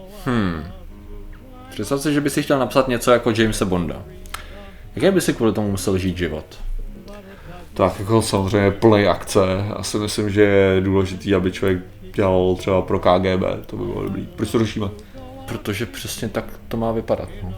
Představ si, že by si chtěl napsat něco jako Jamesa Bonda. Jaké by si kvůli tomu musel žít život? Tak jako samozřejmě plný akce. Já si myslím, že je důležitý, aby člověk dělal třeba pro KGB, to by bylo dobrý. Proč to rušíme? Protože přesně tak to má vypadat. No.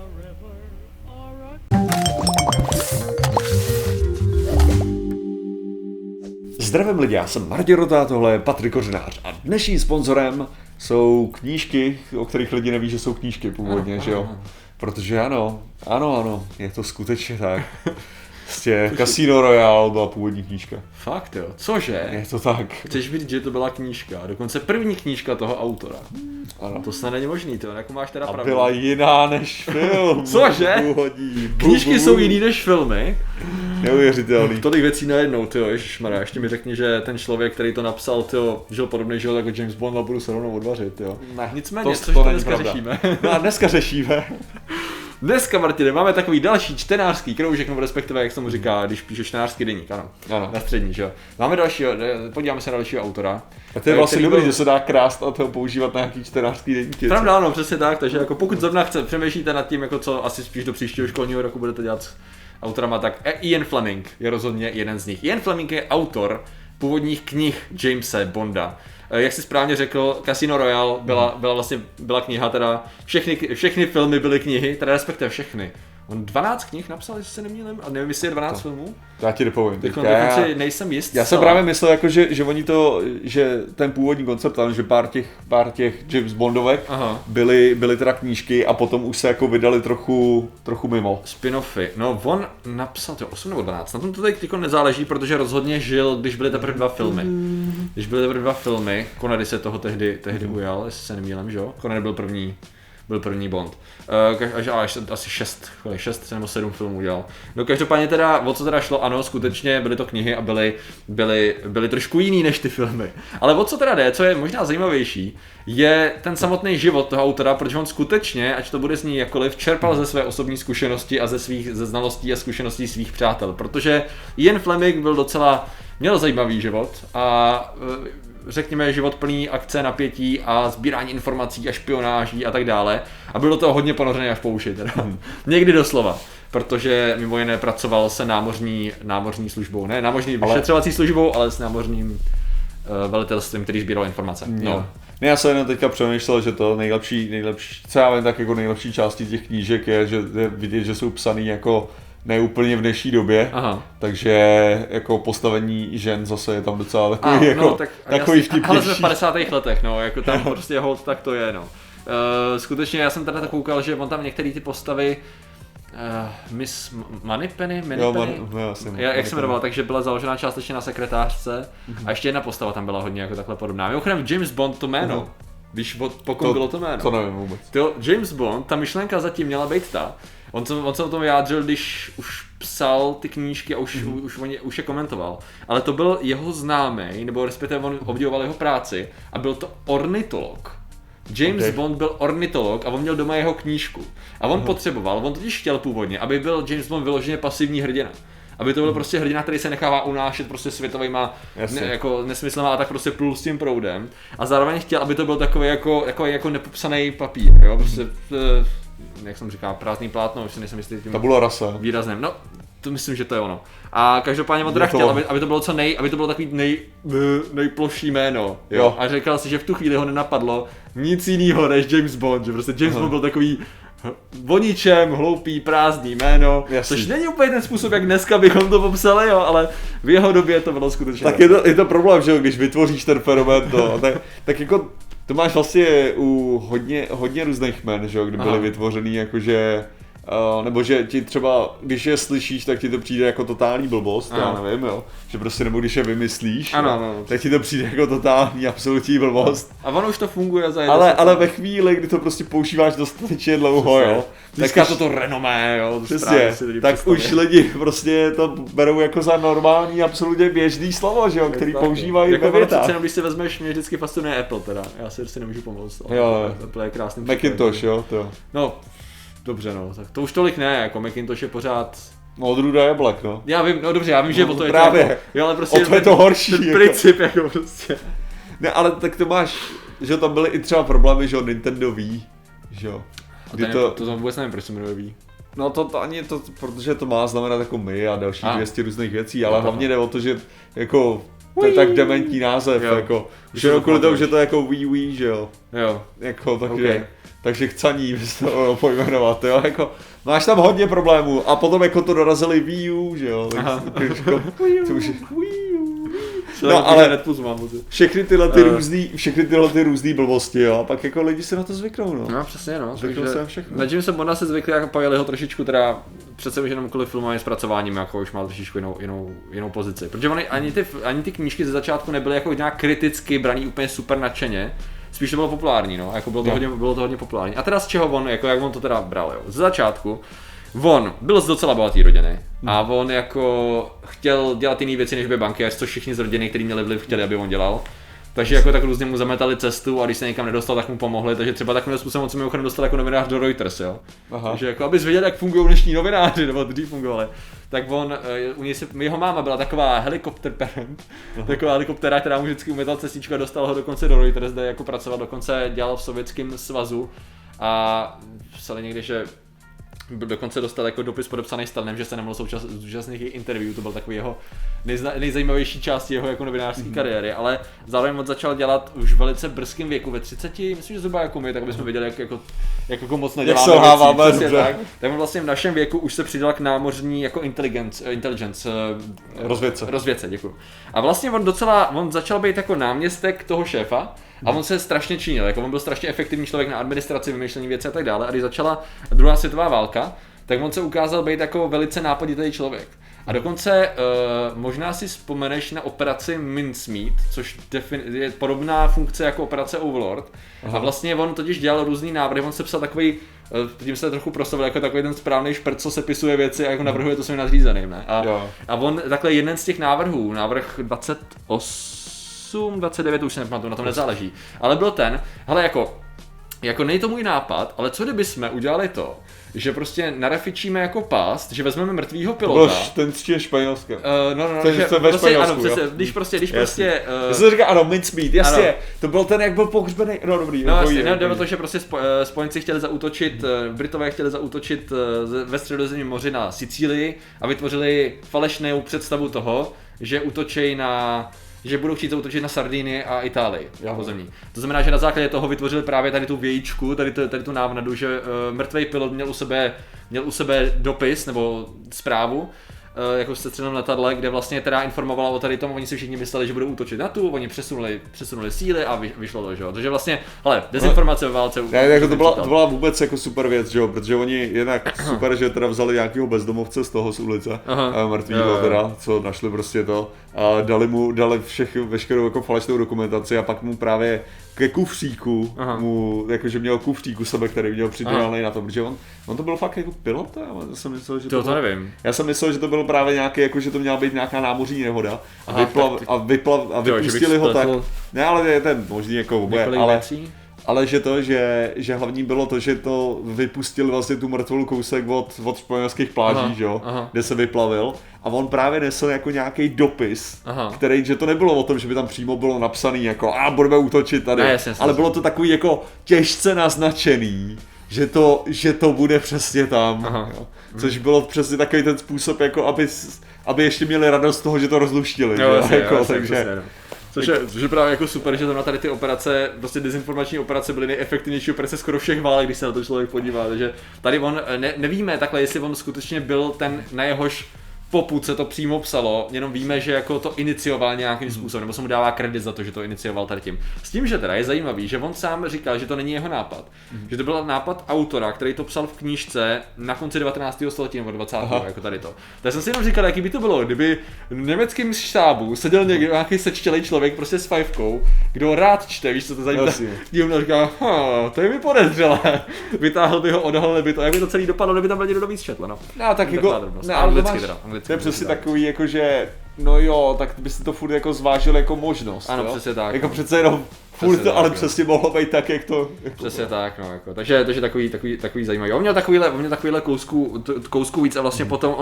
Zdravím lidi, já jsem Martin Rota, tohle je Patrik Kořenář a dnešním sponzorem jsou knížky, o kterých lidi neví, že jsou knížky původně, že jo? Protože ano, je to skutečně tak. Prostě Casino Royale byla původní knížka. Fakt jo, cože? Je to tak. Chceš vidět, že to byla knížka, dokonce první knížka toho autora. Ano. To snad není možný, to jako máš teda A pravdu. byla jiná než film. Cože? Knížky jsou jiný než filmy? Neuvěřitelný. Tolik věcí najednou, tyjo, ježišmarja, ještě mi řekni, že ten člověk, který to napsal, tyjo, žil podobný život jako James Bond a budu se rovnou odvařit, jo. Ne, nicméně, což to dneska pravda. řešíme. No a dneska řešíme. Dneska, Martine, máme takový další čtenářský kroužek, nebo respektive, jak se mu říká, když píše čtenářský deník, ano. Na střední, že jo. Máme dalšího, podíváme se na dalšího autora. A to je vlastně dobrý, že se dá krást a to používat na nějaký čtenářský deníky. Pravda, ano, přesně tak, takže jako pokud zrovna přemýšlíte nad tím, jako co asi spíš do příštího školního roku budete dělat s autorama, tak Ian Fleming je rozhodně jeden z nich. Ian Fleming je autor původních knih Jamese Bonda. Jak jsi správně řekl, Casino Royale byla kniha, teda všechny filmy byly knihy, teda respektive všechny. On 12 knih napsal, jestli se nemýlím, a nevím, jestli je 12 filmů. Já ti dopovím. Dokonce nejsem jist. Já jsem právě myslel, jako, že oni to, že ten původní koncept, že pár těch James Bondovek byly teda knížky a potom už se jako vydali trochu mimo. Spin-offy. No on napsal to 8 nebo 12. Na tom to teď nezáleží, protože rozhodně žil, když byly teprve dva filmy. Connery se toho tehdy ujal, jestli se nemýlím, že jo? Connery byl první Bond. Až asi 6 nebo 7 filmů udělal. No každopádně teda, o co teda šlo, ano, skutečně byly to knihy a byly trošku jiný než ty filmy. Ale o co teda jde, co je možná zajímavější, je ten samotný život toho autora, protože on skutečně, ať to bude znít jakkoliv, čerpal ze své osobní zkušenosti a ze znalostí a zkušeností svých přátel. Protože Ian Fleming měl zajímavý život a řekněme, život plný akce, napětí a sbírání informací a špionáží a tak dále. A byl do toho hodně ponořený až po uši teda. Někdy doslova. Protože mimo jiné pracoval se námořní službou. Ne námořní vyšetřovací službou, ale s námořním velitelstvím, který sbíral informace. No. Ne, já jsem jenom teďka přemýšlel, že to nejlepší, co já vím, tak jako nejlepší částí těch knížek je, že je vidět, že jsou psaný jako neúplně v dnešní době, takže jako postavení žen zase je tam docela takový, takový vtipnější. Ale jsme v 50. letech, no, jako tam prostě hold, tak to je, no. Skutečně já jsem teda koukal, že on tam některé ty postavy, Miss Moneypenny, jak se jmenovala, takže byla založená částečně na sekretářce a ještě jedna postava tam byla hodně jako takhle podobná. Mimochodem James Bond to jméno, když po kom bylo to jméno. To nevím vůbec. James Bond, ta myšlenka zatím měla být ta. On se o tom vyjádřil, když už psal ty knížky a už je komentoval. Ale to byl jeho známý, nebo respektive on obdivoval jeho práci a byl to ornitolog. James Bond byl ornitolog a on měl doma jeho knížku. A on on totiž chtěl původně, aby byl James Bond vyloženě pasivní hrdina. Aby to byl prostě hrdina, který se nechává unášet prostě světovýma jako nesmyslema a tak prostě plul s tím proudem. A zároveň chtěl, aby to byl takový jako nepopsaný papír, jo, prostě jak jsem říkal, prázdný plátno, už si nejsem jistý tím tabula rasa výrazným. No, to myslím, že to je ono. A každopádně on teda chtěl, aby to bylo aby to bylo takový nejplošší jméno, jo. A říkal si, že v tu chvíli ho nenapadlo nic jiného než James Bond, že prostě James Bond byl takový o ničem, hloupý, prázdný jméno, což není úplně ten způsob, jak dneska bychom to popsali, jo, ale v jeho době to bylo skutečně. Tak je to problém, že jo, když vytvoříš ten fenomén, tak jako to máš vlastně u hodně různých jmen, že jo, kdy byly vytvořený jakože, nebo že ti třeba, když je slyšíš, tak ti to přijde jako totální blbost, já nevím, jo, že prostě nebo když je vymyslíš, tak ti to přijde jako totální absolutní blbost. A ono už to funguje za ale ve chvíli, kdy to prostě používáš dostatečně dlouho, jo, tak to renomé, jo, přesně, tak už lidi prostě to berou jako za normální, absolutně běžný slovo, že jo, který používají jako ve větách. Když si vezmeš, mě vždycky fascinuje Apple teda, já si nemůžu pomoct. Jo, Apple je krásný. Macintosh, jo, to. No, dobře, no, tak to už tolik ne, jako Macintosh je pořád. No, odrůda jablek, no. Já vím, no dobře, já vím, že o to je právě. To jako, jo, ale prostě to je to horší. Ten princip jako prostě. Ne, ale tak to máš, že tam byly i třeba problémy, že Nintendo Wii, že jo. To vůbec nevím, proč se jmenuje V. No to ani to, protože to má znamenat jako my a další 200 různých věcí, ale hlavně jde o to, že jako to je tak dementní název, jo. jako už jenom kvůli tomu, že to je jako Wii, že jo. Jo. Jako takže chcaní bys to pojmenovat, jo, jako máš tam hodně problémů a potom jako to dorazili Wii U, že jo, tak jako, to už no ale všechny tyhle ty různý blbosti, jo, a pak jako lidi si na to zvyknou, no. No přesně, no. Zvyknou se na všechno. Na Jamesa Bonda se zvykli, jako pojeli ho trošičku teda přece už jenom kvůli filmovým zpracováním, jako už má trošičku jinou pozici. Protože ani ty knížky ze začátku nebyly jako nějak kriticky braný úplně super nadšeně. Spíš to bylo populární, no, jako bylo to hodně populární. A teda z čeho on, jako jak on to teda bral, jo. Ze začátku on byl z docela bohatý rodiny a on jako chtěl dělat jiné věci než by bankéř, což všichni z rodiny, kteří měli vliv, chtěli, aby on dělal. Takže jako tak různě mu zametali cestu a když se někam nedostal, tak mu pomohli, takže třeba takovým způsobem on se mimochodem dostal jako novinář do Reuters, jo. Aha. Takže jako abys věděl, jak fungují dnešní novináři, nebo dřív fungovali. Tak jeho máma byla taková helikopter parent, taková helikoptera, která mu vždycky umětala cestičku a dostal ho dokonce do Reuters, kde jako pracoval, dokonce dělal v Sovětském svazu a psali někdy, že dokonce dostal jako dopis podepsaný Stalinem, že se nemohl zúčastnit interview, to byl takový jeho nejzajímavější část jeho jako novinářské kariéry, ale zároveň on začal dělat už v velice brzkém věku, ve 30, myslím, že zhruba jako my, tak abychom viděli, jak jako moc neděláme věcí, tak on vlastně v našem věku už se přidal k námořní jako intelligence rozvědce, děkuju. A vlastně on začal být jako náměstek toho šéfa, a on se strašně činil, jako on byl strašně efektivní člověk na administraci, vymýšlení věcí a tak dále. A když začala druhá světová válka, tak on se ukázal být jako velice nápaditý člověk. A dokonce možná si vzpomeneš na operaci Mincemeat, což je podobná funkce jako operace Overlord. Aha. A vlastně on totiž dělal různý návrhy, on se psal takový, tím se trochu proslavil jako takový ten správný šprt, co sepisuje věci a jako navrhuje to svým nadřízeným, ne? A on takhle jeden z těch návrhů, návrh 29, už se nepamatuju, na tom nezáleží, ale byl ten, hele jako nej to můj nápad, ale co kdyby jsme udělali to, že prostě narefičíme jako past, že vezmeme mrtvýho pilota. Ten s tím Španělskem. Že prostě, ano, když prostě. Já jsem říkal, ano, Mincemeat, jasně, ano. To byl ten, jak byl pohřbený, no dobrý. No jasně, jde o to, že prostě spojenci chtěli zaútočit, Britové chtěli zaútočit ve Středozemním moři na Sicílii a vytvořili falešnou představu toho, že útočí že budou chtít zaútočit na Sardinii a Itálii, pozemní. To znamená, že na základě toho vytvořili právě tady tu vějičku, tady tu návnadu, že mrtvý pilot měl u sebe dopis nebo zprávu, jako v sestřeném letadle, kde vlastně teda informovala o tady tomu, oni si všichni mysleli, že budou útočit na tu, oni přesunuli síly a vyšlo to, že jo. Takže vlastně, hele, dezinformace ve válce. Jako to byla vůbec jako super věc, že jo, protože oni jednak super, že teda vzali nějakého bezdomovce z ulice, mrtvýho teda, co našli prostě to, a dali veškerou jako falešnou dokumentaci a pak mu právě ke kufříku, jakože měl kufříku sebe, který měl přidělaný na to, protože on to byl fakt jako pilot, já jsem myslel, že to nevím. Já jsem myslel, že to byl právě nějaký, jako že to měla být nějaká námořní nehoda a vypustili ho tak. Ne, ale je ten možný jako oboje, ale že to, že hlavní bylo to, že to vypustili vlastně tu mrtvolu kousek od španělských pláží, že jo, kde se vyplavil a on právě nesl jako nějaký dopis, který, že to nebylo o tom, že by tam přímo bylo napsaný jako budeme útočit tady, jasně, ale bylo to takový jako těžce naznačený, že to bude přesně tam, jo. Což bylo přesně takový ten způsob, jako aby ještě měli radost z toho, že to rozluštili, takže... Což je právě jako super, že tady ty operace, prostě dezinformační operace byly nejefektivnější operace skoro všech válek, když se na to člověk podívá, takže tady on, nevíme takhle, jestli on skutečně byl ten, na jehož popud se to přímo psalo, jenom víme, že jako to inicioval nějakým způsobem, nebo se mu dává kredit za to, že to inicioval tady tím. S tím, že teda je zajímavý, že on sám říkal, že to není jeho nápad, že to byl nápad autora, který to psal v knížce na konci 19. století nebo 20. jako tady to. Tak jsem si jenom říkal, jaký by to bylo, kdyby v německém štábu seděl nějaký sečtělej člověk prostě s fajfkou, kdo rád čte, víš co to zajímá. Díl říkal, to je mi podezřelé. Vytáhl by ho, odhalil by to, jak by to celý dopadlo, kdyby tam byl někdo víc četl, no. No tak jako to je přesně takový, jako že, no jo, tak byste to furt jako zvážil jako možnost, ano, jo? Přesně tak. Jako přece jenom furt to, ale přesně mohlo být tak, jak to... Jako přesně tak, no jako, takže takový zajímavý. On měl takovýhle kousku víc a vlastně potom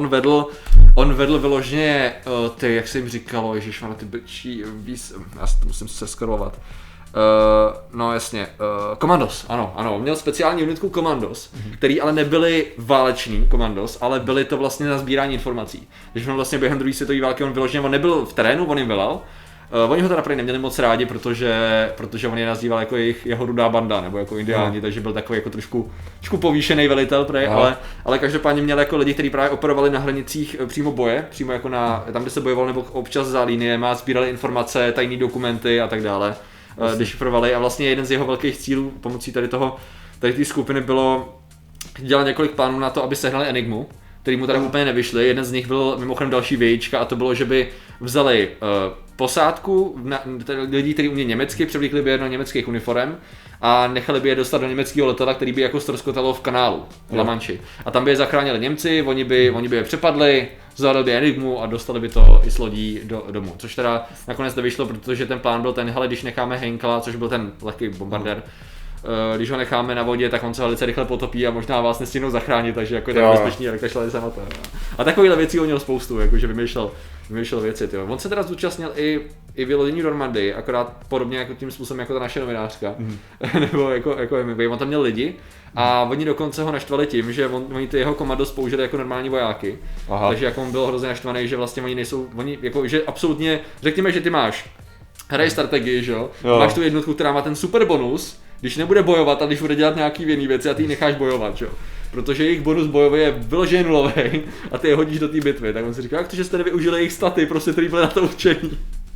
on vedl vyloženě ty, jak se jim říkalo, ježišmane, ty bečí, já to musím se skrolovat. No jasně, Commandos, ano, měl speciální unitku Commandos, který ale nebyly váleční Commandos, ale byly to vlastně na sbírání informací. Když on vlastně během druhé světové války, on nebyl v terénu, on jim velel. Oni ho teda prý neměli moc rádi, protože on je nazýval jako jeho rudá banda, nebo jako indiáni, takže byl takový jako trošku povýšený velitel, prej, ale každopádně měl jako lidi, kteří právě operovali na hranicích přímo boje, přímo jako tam, kde se bojoval, nebo občas za liniema, sbírali informace, tajné dokumenty a tak dále, dešifrovali a vlastně jeden z jeho velkých cílů pomocí tady té skupiny bylo dělat několik plánů na to, aby sehnali Enigmu, který mu teda úplně nevyšly. Jeden z nich byl mimochodem další vějíčka a to bylo, že by vzali posádku lidí, kteří umějí německy, převlíkli by je do německých uniform a nechali by je dostat do německého letadla, který by jako ztroskotalo v kanálu v La Manchi. A tam by je zachránili Němci, oni by je přepadli, zvládli by Enigmu a dostali by to i s lodí domů. Což teda nakonec nevyšlo, protože ten plán byl ten, hele, když necháme Henkla, což byl ten lehký bombardér, když ho necháme na vodě, tak on se velice rychle potopí a možná vás nestihnou zachránit, takže jako je to bezpečný, jak šli se na to. A takovýhle věcí on měl spoustu, jakože vymýšlel věci. Tyjo. On se teda zúčastnil i vylodění Normandii, akorát podobně jako tím způsobem jako ta naše novinářka, nebo jako my. On tam měl lidi a oni dokonce ho naštvali tím, že oni ty jeho komandos použili jako normální vojáky. Aha. Takže jako on byl hrozně naštvaný, že vlastně oni jako, že absolutně, řekněme, že ty máš hraj strategii, že jo? Máš tu jednotku, která má ten super bonus, když nebude bojovat a když bude dělat nějaký jiný věci a ty ji necháš bojovat, jo. Protože jejich bonus bojový je vyloženě nulový a ty je hodíš do té bitvy, tak on si říká, jak to, že jste nevyužili jejich staty, prostě který byly na to určení.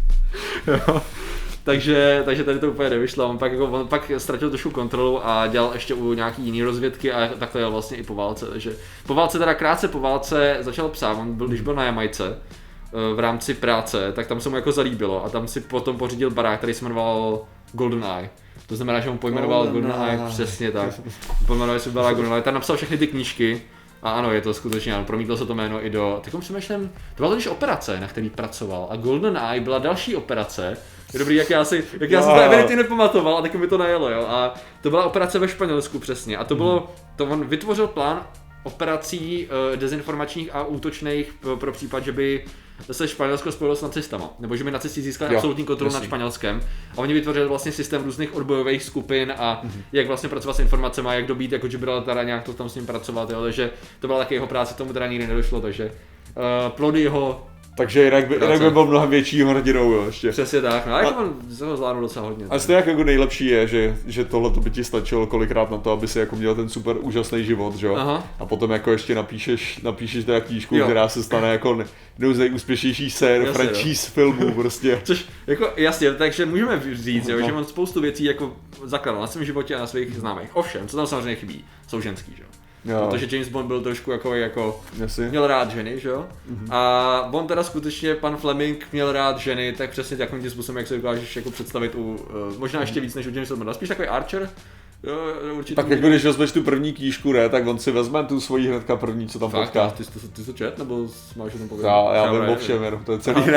takže tady to úplně nevyšlo, on pak ztratil trošku kontrolu a dělal ještě u nějaký jiný rozvědky a takhle jel vlastně i po válce, takže krátce po válce začal psát, když byl na Jamajce v rámci práce, tak tam se mu jako zalíbilo a tam si potom pořídil barák, který se jmenoval Golden Eye. To znamená, že on pojmenoval GoldenEye, přesně tak. Pojmenoval se barák GoldenEye, tam napsal všechny ty knížky a ano, je to skutečně, ano, promítlo se to jméno i do, takom přemýšlím, to byla totiž operace, na který pracoval a GoldenEye byla další operace, je dobrý, jak já si to evidentně nepamatoval a taky mi to najelo, jo, a to byla operace ve Španělsku přesně a on vytvořil plán operací dezinformačních a útočných pro případ, že by se Španělsko spojilo s nacistama, nebo že by nacisti získali absolutní kontrolu nad Španělskem a oni vytvořili vlastně systém různých odbojových skupin a jak vlastně pracovat s informacemi, jak dobít jako Gibraltar a nějak to tam s ním pracovat, jo, takže to byla taky jeho práce, tomu teda nikdy nedošlo, takže plody jeho. Takže jinak by byl mnohem větší hrdinou, jo, ještě. Přesně tak, no a jako on ho zvládnul docela hodně. A stejně jako nejlepší je, že tohle by ti stačilo kolikrát na to, aby si jako měl ten super úžasný život, že jo? A potom jako ještě napíšeš teda knížku, která se stane jako jednou z nejúspěšnějších franchise filmů prostě. Což jako jasně, takže můžeme říct, jo, že on spoustu věcí jako zakladal na svém životě a na svých známých. Ovšem, co tam samozřejmě chybí, jsou ženský, že jo? Protože James Bond byl trošku jako měl rád ženy, že jo? A on teda skutečně, pan Fleming, měl rád ženy, tak přesně takovým tím způsobem, jak se dokážeš jako představit možná ještě víc než u Jamesa Bonda, spíš takový Archer. Jo, určitě. Tak jako když vezmeš tu první knížku, ne, tak on si vezme tu svoji hnedka první, co tam potká. Ty to čet, nebo máš o tom povědět? Já vím o všem, jenom to je celý.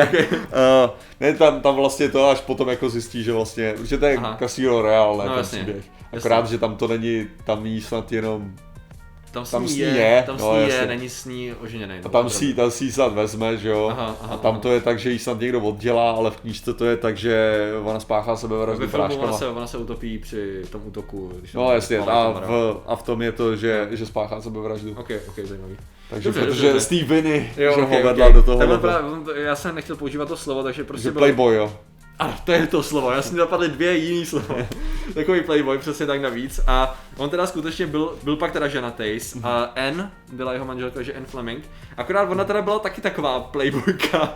Ne, tam vlastně to až potom jako zjistí, že vlastně, že to je Casino Royale, ne, ten příběh. Akorát, že tam to není, tam jí snad jenom Tam s ní je, není s ní oženěnej. A tam si ji snad vezme, že jo? A tam to je tak, že ji snad někdo oddělá, ale v knížce to je tak, že ona spáchá sebevraždu práškama. Ona se utopí při tom útoku. No jasně, a v tom je to, že spáchá sebevraždu. Ok, zajímavý. Takže protože Steve Winnie, že ho vedla do toho. Já jsem nechtěl používat to slovo, takže prostě Playboy, jo. Ano, to je to slovo, já jsem napadly dvě jiný slova. Takový playboy, přesně tak navíc. A on teda skutečně byl pak teda ženatý a Anne byla jeho manželka, že Anne Fleming. Akorát ona teda byla taky taková playboyka.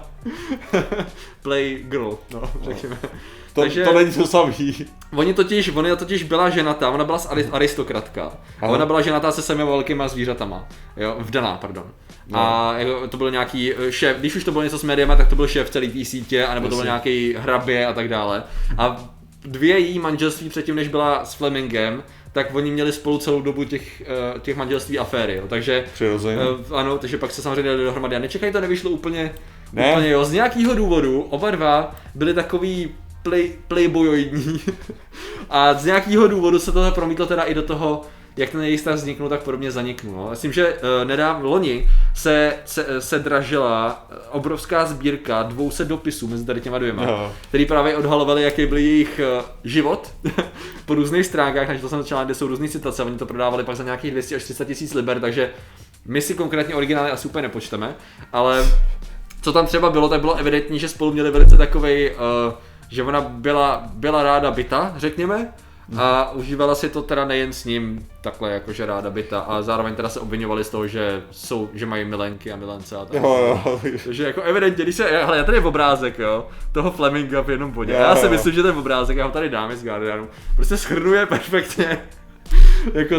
Playgirl, no, řekněme. To není to samý. Ona totiž byla ženatá, ona byla aristokratka. A ona byla ženatá se svými velkýma zvířatama. Jo, vdaná, pardon. No. A to byl nějaký šéf, když už to bylo něco s médiama, tak to byl šéf celé té sítě, anebo to byl nějaký hrabě a tak dále. A dvě její manželství předtím, než byla s Flemingem, tak oni měli spolu celou dobu těch manželství aféry, jo. Takže ano, takže pak se samozřejmě dali dohromady. A nečekaj, to nevyšlo úplně jo, z nějakého důvodu oba dva byli takový playboyoidní a z nějakého důvodu se to promítlo teda i do toho jak ten jejich vztah vzniknul, tak podobně zaniknul. No. Myslím, že loni se dražila obrovská sbírka 200 dopisů mezi tady těma dvěma, který právě odhalovali, jaký byl jejich život po různých stránkách, takže to jsem začal, kde jsou různý citace, oni to prodávali pak za nějakých 200 až 300 tisíc liber, takže my si konkrétně originály asi úplně nepočteme, ale co tam třeba bylo, tak bylo evidentní, že spolu měli velice takovej, že ona byla ráda byta, řekněme, a užívala si to teda nejen s ním takhle jakože ráda byta a zároveň teda se obviňovali z toho, že mají milenky a milence a tak. Takže jako evidentně, když se, hele, tady je obrázek, jo, toho Fleminga v jednom bodě. Já si myslím, že ten obrázek, já ho tady dám z Guardianu, prostě shrnuje perfektně jako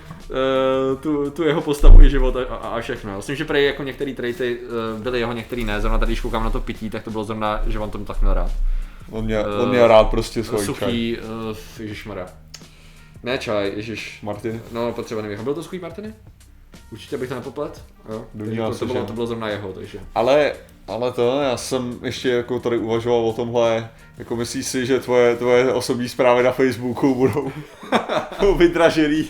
tu jeho postavu i život a všechno. Myslím, že prej jako některý traity byly jeho, některý ne, zrovna tady, když koukám na to pití, tak to bylo zrovna, že on tomu tak měl rád. On měl rád prostě svůj suchý, ježišmarja. Ne čaj, Martiny? No, potřeba nevím. Byl to suchý Martiny? Určitě bych to nepoplet. Jo? To bylo zrovna jeho, takže. Ale já jsem ještě jako tady uvažoval o tomhle, jako myslíš si, že tvoje osobní zprávy na Facebooku budou vydražený?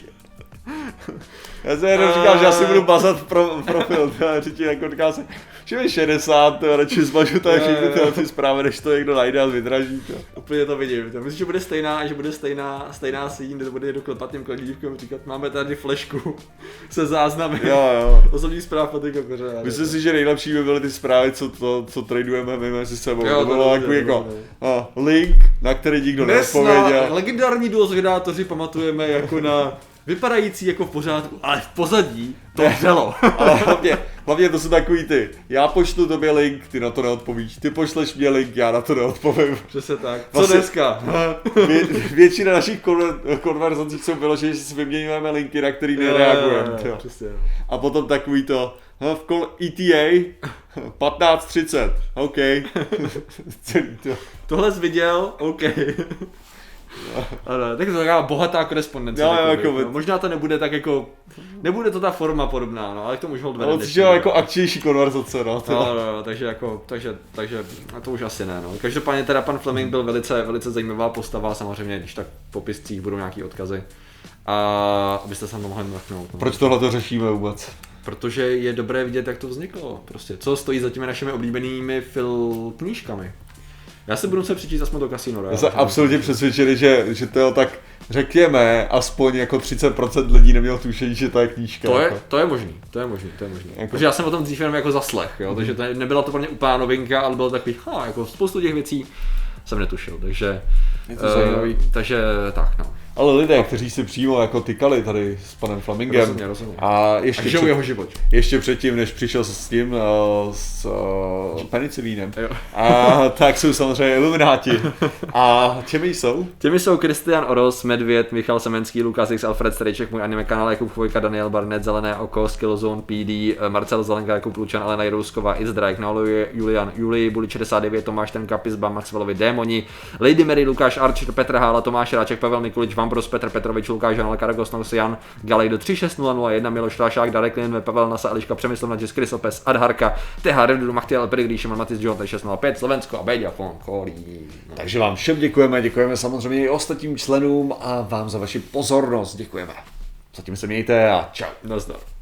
Já se jenom říkám, že já si budu bazat profil, třetí jako říkám se, že mi 60, radši zmažu tady všechny ty zprávy, než to někdo najde a vydraží. Úplně to vidím. Myslím, že bude stejná síň, kde to bude někdo klepat těm kladívkem říkat, máme tady flešku se záznamy. Jo. Osobní zpráv Patrika Kořenáře. Myslím si, že nejlepší by byly ty zprávy, co tradujeme my mezi sebou. Jo, to bylo jako link, na který nikdo neodpověděl. Legendární duozvědátoři pamatujeme jako na vypadající jako v pořádku, ale v pozadí to vřelo. Ale hlavně to jsou takový ty, já pošlu tobě link, ty na to neodpovíš, ty pošleš mě link, já na to neodpovím. Přesně tak. Co dneska? Většina našich konverzací jsou vyložené, že si vyměňujeme linky, na který nereagujeme. A potom takový to, v kol ETA 15:30, OK. Tohle jsi viděl, OK. Ano, tak to je taková bohatá korespondence. Možná to nebude tak jako, nebude to ta forma podobná, no, ale k tomu už odvede. Ale to jako akčnější konverzace, no. Takže to už asi ne, no. Každopádně teda pan Fleming byl velice zajímavá postava, samozřejmě, když tak v popiscích budou nějaký odkazy. A abyste se na to mohli mrknout. No. Proč tohle to řešíme vůbec? Protože je dobré vidět, jak to vzniklo, prostě. Co stojí za těmi našimi oblíbenými knížkami. Já si budu se přečíst aspoň do Casino Royale. Já jsem absolutně přesvědčený, že to tak řekněme, aspoň jako 30% lidí nemělo tušení, že to je knížka. To je možný. Jako... Protože já jsem o tom dřív jenom jako zaslech, jo? Takže to nebyla to pro mě úplná novinka, ale bylo takový, jako spoustu těch věcí jsem netušil, takže... Je to zajímavý. Takže tak, no. Ale lidé, kteří si přímo jako tykali tady s panem Flemingem rozumím. A ještě jeho život. Ještě předtím, než přišel s tím, s penicilínem, tak jsou samozřejmě Illumináti. A těmi jsou? Těmi jsou Kristian Oros, Medvěd, Michal Semenský, Lukas X, Alfred Strejček, můj anime kanál, Jakub Chvojka, Daniel Barnett, Zelené oko, Skillzone, PD, Marcel Zelenka, Jakub Lučan, Alena Jirousková, It's Drake, Naoluje, Julian, Julii, Buli 69, Tomáš Tenka, Pizba, Maxwellovi, Démoni, Lady Mary, Lukáš Archer, Petr Hála, Tomáš Ráček, Pavel Mikulič, Vambros, Petr Petrovič, Lukáš Janal, Karagos, Jan, Galejdo 36001, Miloš Tlašák, Darek Lin, Pavel Nasa, Eliška Přemyslov, Nadžis, Chris Lopez, Adharka, TH Revdu, Machtiel, Pedigrí, Šimon, Matis, John, 605, Slovensko a Beďa, Fon, Kolí. Takže vám všem děkujeme samozřejmě i ostatním členům a vám za vaši pozornost děkujeme. Zatím se mějte a čau. Nazdar.